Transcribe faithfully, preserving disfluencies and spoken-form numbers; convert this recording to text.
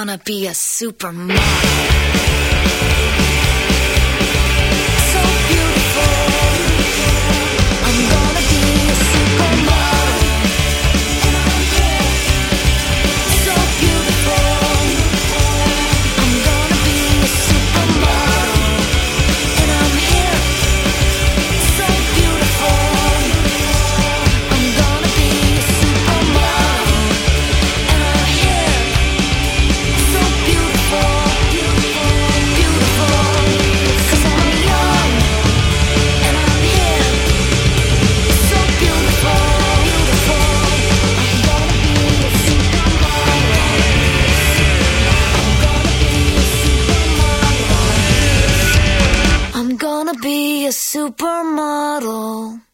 gonna be a supermodel. So beautiful. I'm gonna be a supermodel. So beautiful. I'm gonna be a supermodel. And I'm here. So beautiful. I'm gonna be a supermodel. And I'm here. So beautiful, beautiful, beautiful. 'Cause I'm young and I'm here. So beautiful, beautiful. I'm gonna be a supermodel. I'm gonna be a supermodel. I'm gonna be a supermodel.